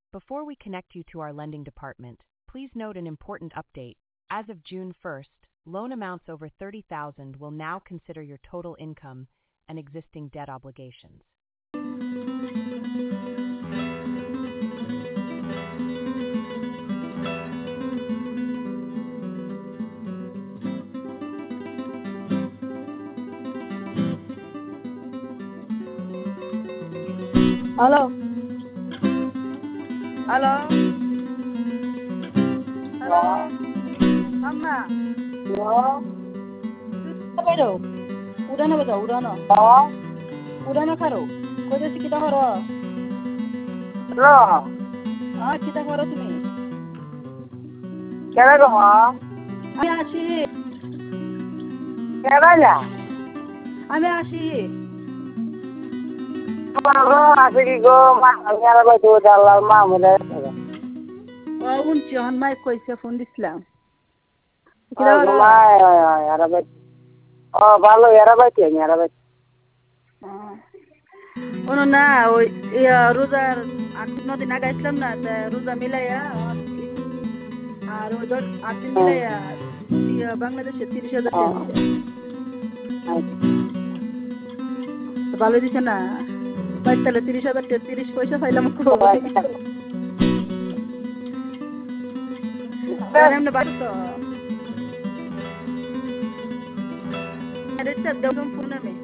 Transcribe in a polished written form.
Before we connect you to our lending department, please note an important update. As of June 1st, loan amounts over $30,000 will now consider your total income and existing debt obligations. Halo. Halo. Halo. Amma. Halo. Apa itu? Udah na bata, udah na. Udah na karo. Kode si kita karo. Halo. Kita karo তুমি. কেন গো মা? আমি আসি। কেন না? আমি আসি। আসে কি গো মা আমি আর বাইতে দালাল মা মনে উনছি হন মাইক কইছে ফোন দিছিলাম। ভালো এরা বাইতে আমি এরা বাইতে ওনো না ওই রোজার 8-9 দিন আগে আসলাম না রোজা মিলাইয়া আর ওই 8 দিন মিলাইয়া বাংলাদেশে 30,000 টাকা ভালো দিছে না তাহলে 30,000 টাকা 30 পয়সা পাইলাম এমনি বাড়ি তো রেজিস্টার দেবো ফোন আমি